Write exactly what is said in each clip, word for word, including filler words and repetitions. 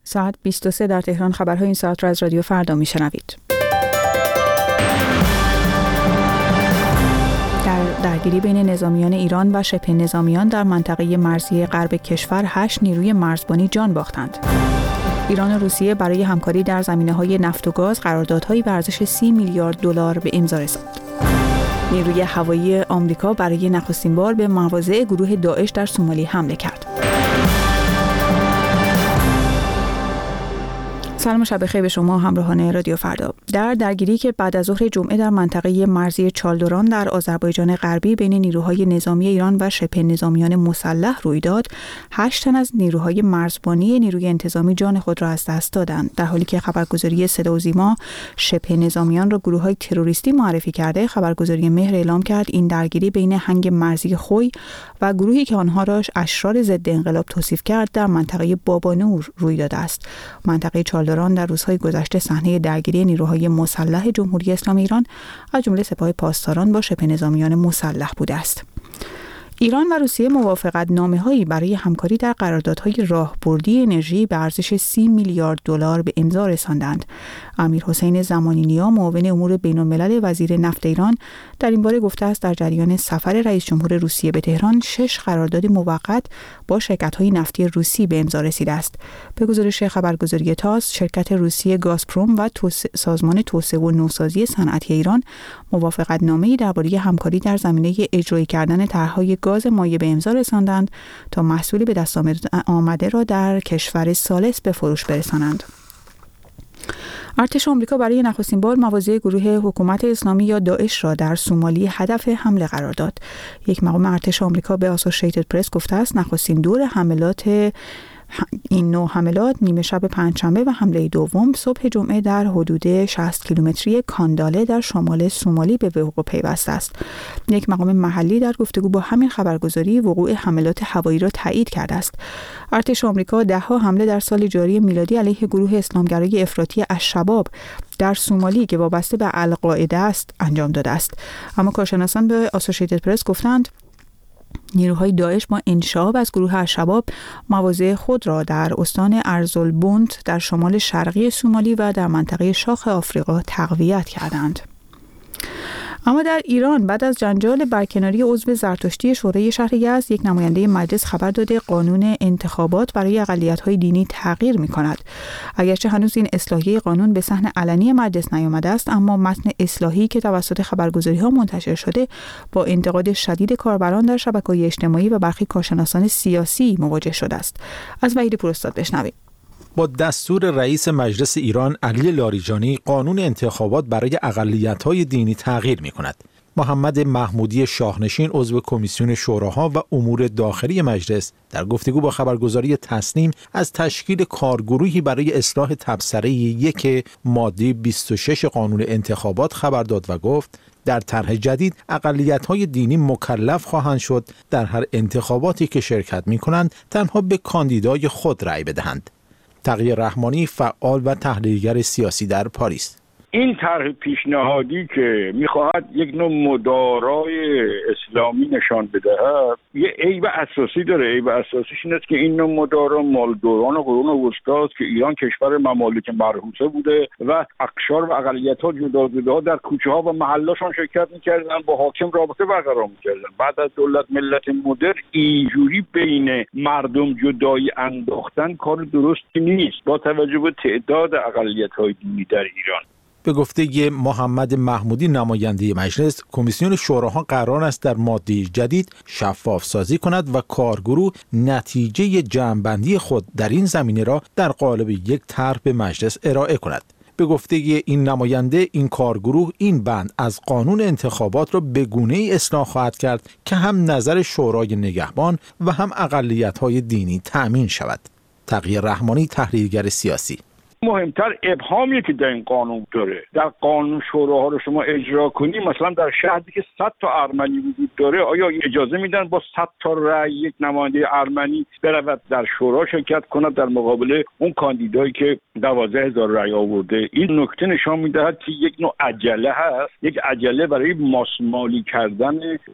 ساعت بیست و سه در تهران. خبرهای این ساعت را از رادیو فردا میشنوید. در درگیری بین نظامیان ایران و شبه نظامیان در منطقه مرزی غرب کشور هشت نیروی مرزبانی جان باختند. ایران و روسیه برای همکاری در زمینه‌های نفت و گاز قراردادهایی به ارزش سی میلیارد دلار به امضا رساند. نیروی هوایی آمریکا برای نخستین بار به مواضع گروه داعش در سومالی حمله کرد. سلام و شب بخیر به شما همراهان رادیو فردا. در درگیری که بعد از ظهر جمعه در منطقه مرزی چالدوران در آذربایجان غربی بین نیروهای نظامی ایران و شبه نظامیان مسلح روی داد، هشت تن از نیروهای مرزبانی نیروی انتظامی جان خود را از دست دادند، در حالی که خبرگزاری صدا و سیما شبه نظامیان را گروه‌های تروریستی معرفی کرده. خبرگزاری مهر اعلام کرد این درگیری بین هنگ مرزی خوی و گروهی که آنها را اشرار ضد انقلاب توصیف کرد در منطقه بابانور روی داده است. منطقه چالدوران در روزهای گذشته صحنه درگیری نیروهای مسلح جمهوری اسلامی ایران از جمله سپاه پاسداران با شبه نظامیان مسلح بوده است. ایران و روسیه موافقتنامه‌هایی برای همکاری در قراردادهای راهبردی انرژی به ارزش سی میلیارد دلار به امضا رساندند. امیرحسین زمانی‌نیا معاون امور بین‌الملل وزیر نفت ایران در این باره گفته است در جریان سفر رئیس جمهور روسیه به تهران شش قرارداد موقت با شرکت‌های نفتی روسی به امضا رسیده است. به گزارش خبرگزاری تاس، شرکت روسی گازپروم و توس... سازمان توسعه و نوسازی صنعتی ایران موافقتنامه‌ای درباره همکاری در زمینه اجرایی کردن طرح‌های گاز مایع به امضا رساندند تا محصولی به دست آمده را در کشور ثالث به فروش برسانند. ارتش آمریکا برای نخستین بار مواضع گروه حکومت اسلامی یا داعش را در سومالی هدف حمله قرار داد. یک مقام ارتش آمریکا به اسوسییتد پرس گفته است نخستین دور حملات این نوع حملات نیمه شب پنجشنبه و حمله دوم صبح جمعه در حدود شصت کیلومتری کانداله در شمال سومالی به وقوع پیوسته است. یک مقام محلی در گفتگو با همین خبرگزاری وقوع حملات هوایی را تایید کرده است. ارتش آمریکا ده‌ها حمله در سال جاری میلادی علیه گروه اسلامگرای افراطی الشباب در سومالی که وابسته به القاعده است انجام داده است. اما کارشناسان به اسوسییتد پرس گفتند نیروهای داعش با انشعاب از گروه الشباب مواضع خود را در استان ارزلبونت در شمال شرقی سومالی و در منطقه شاخ آفریقا تقویت کردند. اما در ایران بعد از جنجال برکناری عضو زرتشتی شورای شهر یزد، یک نماینده مجلس خبر داده قانون انتخابات برای اقلیت‌های دینی تغییر می‌کند. اگرچه هنوز این اصلاحیه قانون به صحن علنی مجلس نیامده است، اما متن اصلاحی که توسط خبرگزاری‌ها منتشر شده با انتقاد شدید کاربران در شبکه‌های اجتماعی و برخی کارشناسان سیاسی مواجه شده است. از وحید پوراستاد بشنویم. با دستور رئیس مجلس ایران علی لاریجانی قانون انتخابات برای اقلیت‌های دینی تغییر می‌کند. محمد محمودی شاهنشین عضو کمیسیون شوراها و امور داخلی مجلس در گفتگو با خبرگزاری تسنیم از تشکیل کارگروهی برای اصلاح تبصره یک ماده بیست و شش قانون انتخابات خبر داد و گفت در طرح جدید اقلیت‌های دینی مکلف خواهند شد در هر انتخاباتی که شرکت می‌کنند تنها به کاندیدای خود رأی بدهند. تقی رحمانی فعال و تحلیلگر سیاسی در پاریس: این طرح پیشنهادی که میخواهد یک نوع مدارای اسلامی نشان بدهد یه عیب اساسی داره. عیب اساسیش این است که این نوع مدارا مال دوران قرون وسطی است که ایران کشور ممالک مرحوسه بوده و اقشار و اقلیت‌ها جدا جدا در کوچه‌ها و محلاشون شرکت می‌کردن، با حاکم رابطه برقرار می‌کردن. بعد از دولت ملت مدرن اینجوری بین مردم جدایی انداختن کار درستی نیست با توجه به تعداد اقلیت‌های دینی در ایران. به گفته محمد محمودی نماینده مجلس، کمیسیون شوراها قرار است در ماده جدید شفاف سازی کند و کارگروه نتیجه جمع‌بندی خود در این زمینه را در قالب یک طرح به مجلس ارائه کند. به گفته این نماینده این کارگروه این بند از قانون انتخابات را به گونه‌ای اصلاح خواهد کرد که هم نظر شورای نگهبان و هم اقلیت‌های دینی تأمین شود. تقی رحمانی تحلیلگر سیاسی: مهمتر ابهامی که در این قانون داره. در قانون شوراها رو شما اجرا کنی، مثلا در شهری که صد تا ارمنی وجود داره، آیا اجازه میدن با صد تا رأی یک نماینده ارمنی برود در شورا شرکت کند در مقابل اون کاندیدایی که دوازده هزار رأی آورده؟ این نکته نشان میدهد که یک نوع عجله هست، یک عجله برای ماسمالی کردن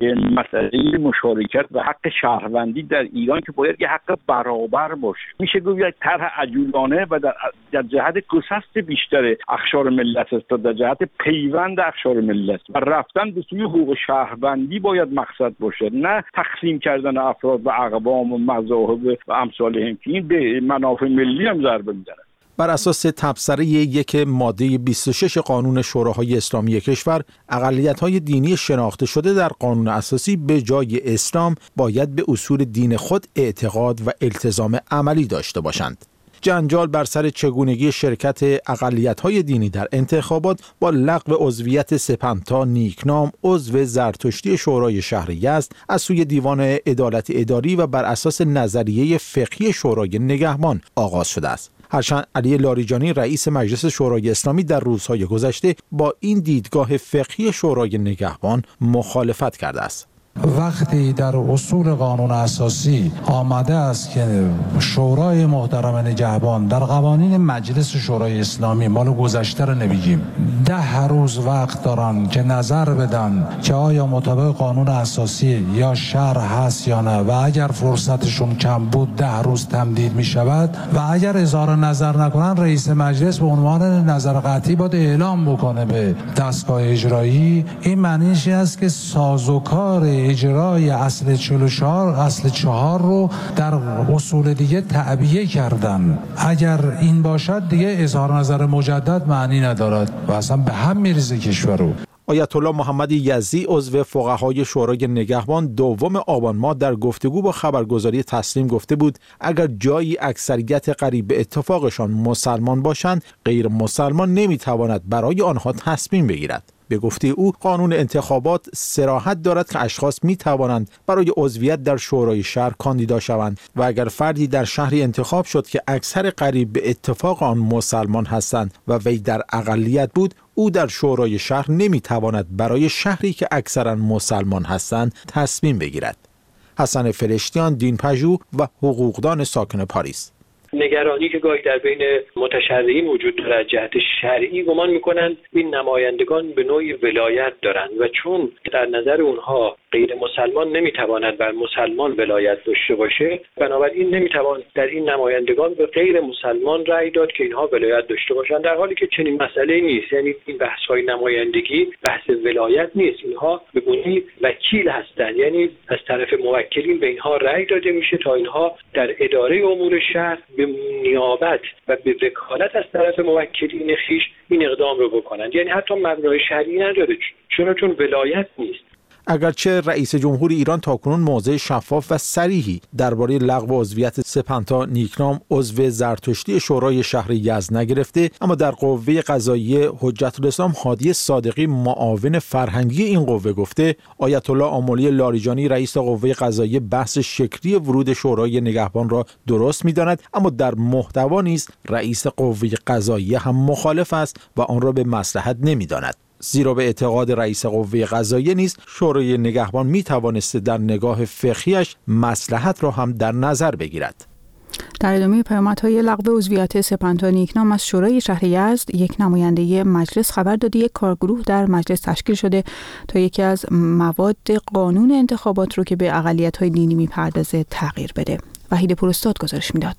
مسئله مشارکت و حق شهروندی در ایران که باید یه حق برابر باشه. میشه گفت یک طرح عجولانه و در, در جهت گسست بیشتر اقشار ملت است تا در جهت پیوند اقشار ملت و رفتن به سوی حقوق شهروندی باید مقصد باشه، نه تقسیم کردن افراد و اقوام و مذاهب و امثالهم که این به منافع ملی هم ضربه میزنه. بر اساس تبصره یک ماده بیست و شش قانون شوراهای اسلامی کشور، اقلیت‌های دینی شناخته شده در قانون اساسی به جای اسلام باید به اصول دین خود اعتقاد و التزام عملی داشته باشند. جنجال بر سر چگونگی شرکت اقلیت‌های دینی در انتخابات با لغو عضویت سپنتا نیکنام عضو زرتشتی شورای شهر یزد از سوی دیوان عدالت اداری و بر اساس نظریه فقهی شورای نگهبان آغاز شده است. هرچند علی لاریجانی رئیس مجلس شورای اسلامی در روزهای گذشته با این دیدگاه فقهی شورای نگهبان مخالفت کرده است. وقتی در اصول قانون اساسی آمده است که شورای محترم نگهبان در قوانین مجلس شورای اسلامی مال گذشته رو نمیگیم، ده روز وقت دارن که نظر بدن که آیا مطابق قانون اساسی یا شرع هست یا نه، و اگر فرصتشون کم بود ده روز تمدید می شود و اگر اظهار نظر نکنن رئیس مجلس به عنوان نظر قطعی باید اعلام بکنه به دستگاه اجرایی. این معنیش است که سازوکار اجرای اصل چهل و چهار اصل چهار رو در اصول دیگه تعبیه کردن. اگر این باشد دیگه اظهار نظر مجدد معنی ندارد و اصلا به هم میریزه کشور رو. آیت الله محمد یزدی عضو فقهای شورای نگهبان دوم آبان ماه در گفتگو با خبرگزاری تسنیم گفته بود اگر جایی اکثریت قریب به اتفاقشان مسلمان باشند، غیر مسلمان نمیتواند برای آنها تصمیم بگیرد. به گفته او قانون انتخابات صراحت دارد که اشخاص می توانند برای عضویت در شورای شهر کاندیدا شوند و اگر فردی در شهری انتخاب شد که اکثر قریب به اتفاق آن مسلمان هستند و وی در اقلیت بود، او در شورای شهر نمی تواند برای شهری که اکثرا مسلمان هستند تصمیم بگیرد. حسن فرشتیان، دینپژوه و حقوقدان ساکن پاریس: نگرانی که گاهی در بین متشرعین وجود دارد از جهت شرعی، گمان میکنند این نمایندگان به نوعی ولایت دارند و چون در نظر اونها غیر مسلمان نمیتواند بر مسلمان ولایت داشته باشه، بنابراین نمیتوان در این نمایندگان به غیر مسلمان رأی داد که اینها ولایت داشته باشند، در حالی که چنین مسئله نیست. یعنی این بحث‌های نمایندگی بحث ولایت نیست، اینها به گونه‌ای وکیل هستند، یعنی از طرف موکلین به اینها رأی داده میشه تا اینها در اداره امور شهر به نیابت و به وکالت از طرف موکلین خیش این اقدام رو بکنند. یعنی حتی مبنای شرعی نداره، چون چون ولایت نیست. اگرچه رئیس جمهور ایران تاکنون موضع شفاف و صریحی درباره لغو عضویت سپنتا نیکنام عضو زرتشتی شورای شهر یزد نگرفته، اما در قوه قضاییه حجت الاسلام هادی صادقی معاون فرهنگی این قوه گفته آیت الله آملی لاریجانی رئیس قوه قضاییه بحث شکلی ورود شورای نگهبان را درست می‌داند، اما در محتوا نیز رئیس قوه قضاییه هم مخالف است و آن را به مصلحت نمی‌داند. زیرا به اعتقاد رئیس قوه قضاییه نیز شورای نگهبان می توانسته در نگاه فقهیش مصلحت را هم در نظر بگیرد. در ادامه پیامدهای لغو عضویت سپنتا نیکنام از شورای شهر یزد، یک نماینده مجلس خبر داده یک کارگروه در مجلس تشکیل شده تا یکی از مواد قانون انتخابات رو که به اقلیت‌های دینی میپردازه تغییر بده. وحید پروستاد گزارش میداد.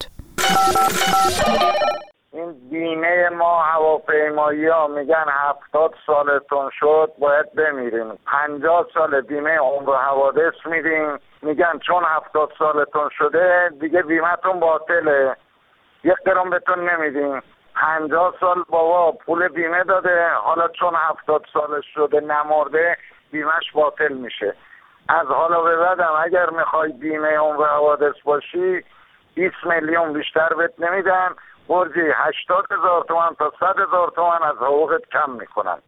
این بیمه ما هواپیمایی ها میگن هفتاد سالتون شد باید بمیریم، پنجاه سال بیمه عمر و حوادث میدیم، میگن چون هفتاد سالتون شده دیگه بیمهتون باطله، یک گرم بهتون نمیدیم. پنجاه سال بابا پول بیمه داده، حالا چون هفتاد سالش شده نمرده بیمهش باطل میشه. از حالا به بعدم اگر میخوای بیمه عمر و حوادث باشی بیست میلیون بیشتر بهت نمیدن، برجی هشتاد هزار تومن تا صد هزار تومن از حقوقت کم میکنن.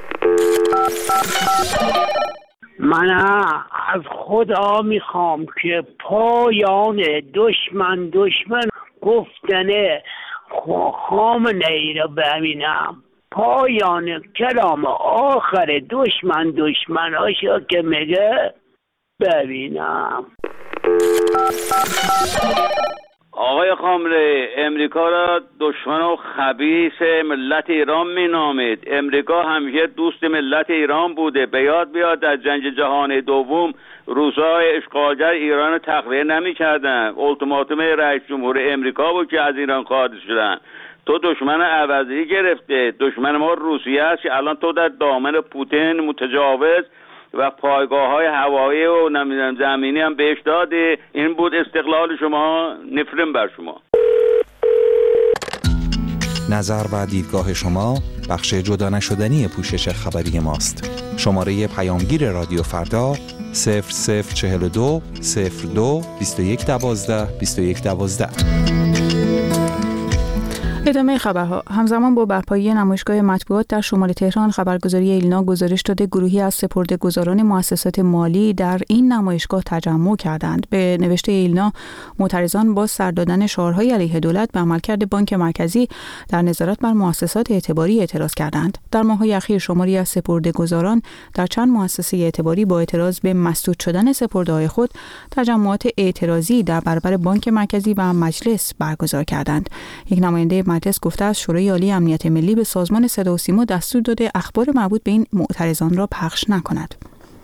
من از خدا میخوام که پایان دشمن دشمن گفتنه خامنه ای را ببینم، پایان کلام آخر دشمن دشمناشا که میگه ببینم. آقای خامنه‌ای، امریکا را دشمن و خبیث ملت ایران مینامید. امریکا همیشه دوست ملت ایران بوده. به یاد بیاد در جنگ جهانی دوم روسای اشغالگر ایران رو تخلیه نمی‌کردن. التیماتوم رئیس جمهور امریکا بود که از ایران خارج شدن. تو دشمن عوضی گرفته. دشمن ما روسیه است که الان تو در دامن پوتین متجاوز و پایگاه‌های هوایی و نمیدونم زمینی هم بهش داده. این بود استقلال شما، نفرین بر شما. نظر و دیدگاه شما بخش جدا نشدنی پوشش خبری ماست. شماره پیامگیر رادیو فردا صفر صفر چهل و دو صفر دو بیست و یک دوازده بیست و یک دوازده. ادامه خبرها. همزمان با برپایی نمایشگاه مطبوعات در شمال تهران، خبرگزاری ایلنا گزارش داده گروهی از سپرده‌گذاران مؤسسات مالی در این نمایشگاه تجمع کردند. به نوشته ایلنا، معترضان با سر دادن شعارهای علیه دولت به عملکرد بانک مرکزی در نظارت بر مؤسسات اعتباری اعتراض کردند. در ماه‌های اخیر شماری از سپرده‌گذاران در چند مؤسسه اعتباری با اعتراض به مسدود شدن سپرده‌های خود تجمعات اعتراضی در برابر بانک مرکزی و مجلس برگزار کردند. یک نماینده مجلس گفته است شورای عالی امنیت ملی به سازمان صدا و سیما دستور داده اخبار مربوط به این معترضان را پخش نکند.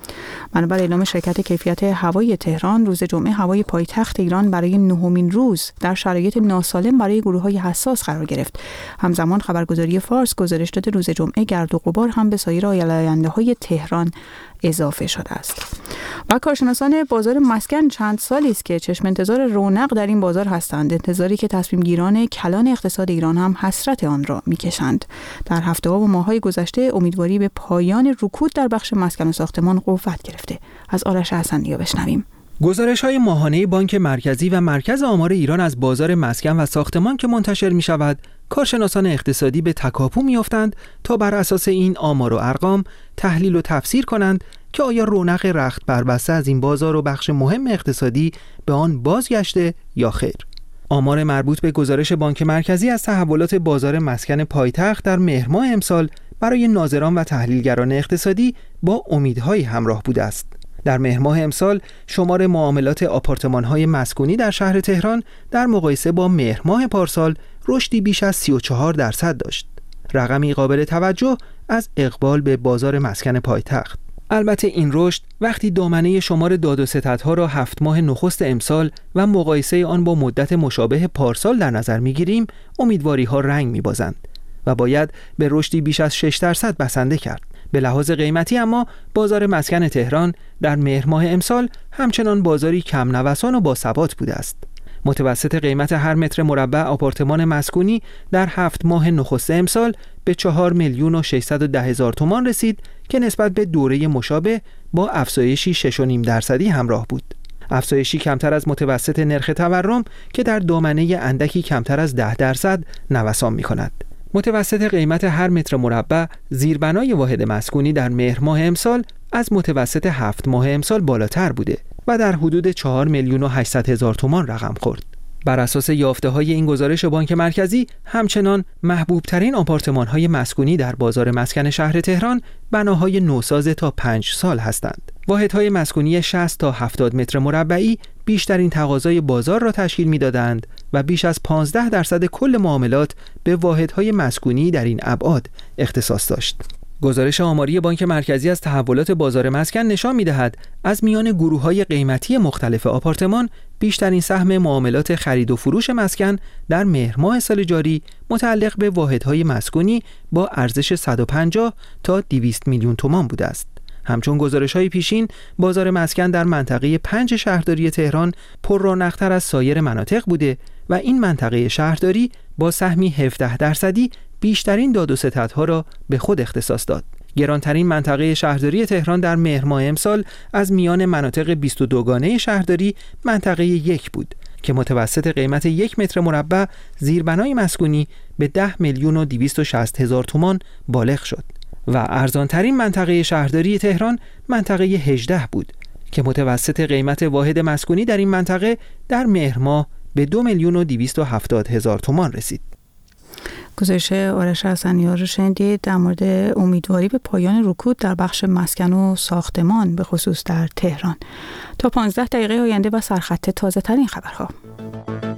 بنابر اعلام شرکت کیفیت هوای تهران، روز جمعه هوای پایتخت ایران برای نهمین روز در شرایط ناسالم برای گروه‌های حساس قرار گرفت. همزمان خبرگزاری فارس گزارش داده روز جمعه گرد و غبار هم به سایر آینده‌های تهران اضافه شده است. و کارشناسان بازار مسکن چند سالی است که چشم انتظار رونق در این بازار هستند، انتظاری که تصمیم گیران کلان اقتصاد ایران هم حسرت آن را می‌کشند. در هفته‌ها و ماه‌های گذشته امیدواری به پایان رکود در بخش مسکن و ساختمان قوت گرفته. از آرش حسن‌نیا بشنویم. گزارش‌های ماهانه بانک مرکزی و مرکز آمار ایران از بازار مسکن و ساختمان که منتشر می‌شود، کارشناسان اقتصادی به تکاپو می‌افتند تا بر اساس این آمار و ارقام تحلیل و تفسیر کنند که آیا رونق رخت بربسته از این بازار و بخش مهم اقتصادی به آن بازگشته یا خیر. آمار مربوط به گزارش بانک مرکزی از تحولات بازار مسکن پایتخت در مهر ماه امسال برای ناظران و تحلیلگران اقتصادی با امیدهای همراه بوده است. در مهر ماه امسال شمار معاملات آپارتمان‌های مسکونی در شهر تهران در مقایسه با مهر ماه پارسال رشدی بیش از سی و چهار درصد داشت. رقمی قابل توجه از اقبال به بازار مسکن پایتخت. البته این رشد وقتی دامنه شمار داد و ستدها را هفت ماه نخست امسال و مقایسه آن با مدت مشابه پارسال در نظر می‌گیریم، امیدواری‌ها رنگ می‌بازند و باید به رشدی بیش از شش درصد بسنده کرد. به لحاظ قیمتی اما بازار مسکن تهران در مهر ماه امسال همچنان بازاری کم نوسان و باثبات بوده است. متوسط قیمت هر متر مربع آپارتمان مسکونی در هفت ماه نخست امسال به چهار میلیون و ششصد و ده هزار تومان رسید که نسبت به دوره مشابه با افزایشی شش و نیم درصدی همراه بود. افزایشی کمتر از متوسط نرخ تورم که در دامنه اندکی کمتر از ده درصد نوسان می‌کند. متوسط قیمت هر متر مربع زیربنای واحد مسکونی در مهر ماه امسال از متوسط هفت ماه امسال بالاتر بوده و در حدود چهار میلیون و هشتصد هزار تومان رقم خورد. بر اساس یافته‌های این گزارش بانک مرکزی، همچنان محبوب‌ترین آپارتمان‌های مسکونی در بازار مسکن شهر تهران بناهای نوساز تا پنج سال هستند. واحدهای مسکونی شصت تا هفتاد متر مربعی بیشترین تقاضای بازار را تشکیل می‌دادند و بیش از پانزده درصد کل معاملات به واحدهای مسکونی در این ابعاد اختصاص داشت. گزارش آماری بانک مرکزی از تحولات بازار مسکن نشان می‌دهد از میان گروه‌های قیمتی مختلف آپارتمان بیشترین سهم معاملات خرید و فروش مسکن در مهر ماه سال جاری متعلق به واحدهای مسکونی با ارزش صد و پنجاه تا دویست میلیون تومان بوده است. همچون گزارش‌های پیشین، بازار مسکن در منطقه پنج شهرداری تهران پر رونق‌تر از سایر مناطق بوده و این منطقه شهرداری با سهمی هفده درصدی بیشترین داد و ستدها را به خود اختصاص داد. گرانترین منطقه شهرداری تهران در مهر ماه امسال از میان مناطق بیست و دو گانه شهرداری منطقه یک بود که متوسط قیمت یک متر مربع زیربنای مسکونی به ده میلیون و دویست و شصت هزار تومان بالغ شد و ارزانترین منطقه شهرداری تهران منطقه هجده بود که متوسط قیمت واحد مسکونی در این منطقه در مهر ماه به دو میلیون و دویست و هفتاد هزار تومان رسید. گزارش آرش حسنیار رو شنیدید در مورد امیدواری به پایان رکود در بخش مسکن و ساختمان به خصوص در تهران. تا پانزده دقیقه آینده و سرخط تازه ترین خبرها.